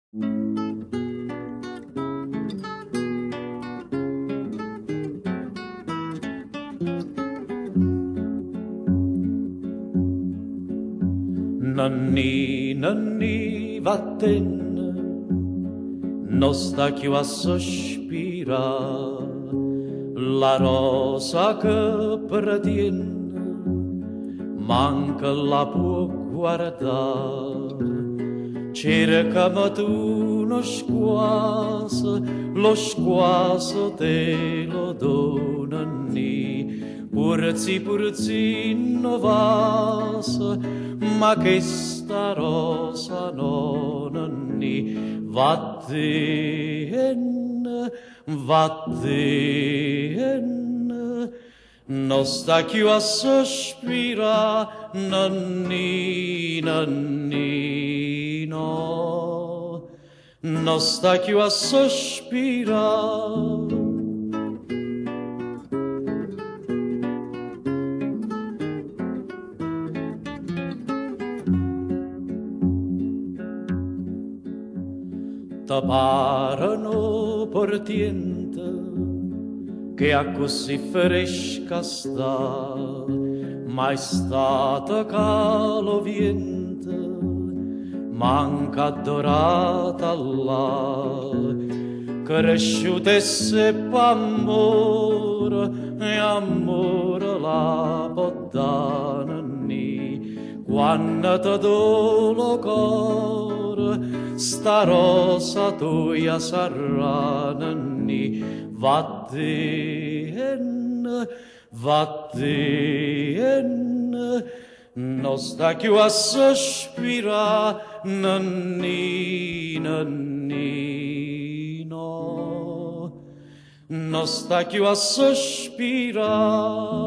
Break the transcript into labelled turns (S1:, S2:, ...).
S1: Nanni, nanni, vatten, non sta più a sospirare, la rosa che pretiene, manca la può guardare, cercami tu uno squaso, lo squaso te lo donani, purzi no vaso, ma che sta rosa nonni, vattene, vattene, non sta più a sospira, nonni, nonni, no, non sta più a sospira. T'apparano portiente che a così fresca sta, ma è stata caloviente, manca dorata là, cresciutesse p'amore e amore la poddanni, quando te do lo cuore, sta rosa tua sarranni, vattene, vattene, non sta più a sospira, nanni, nanni, no, non sta più a sospira.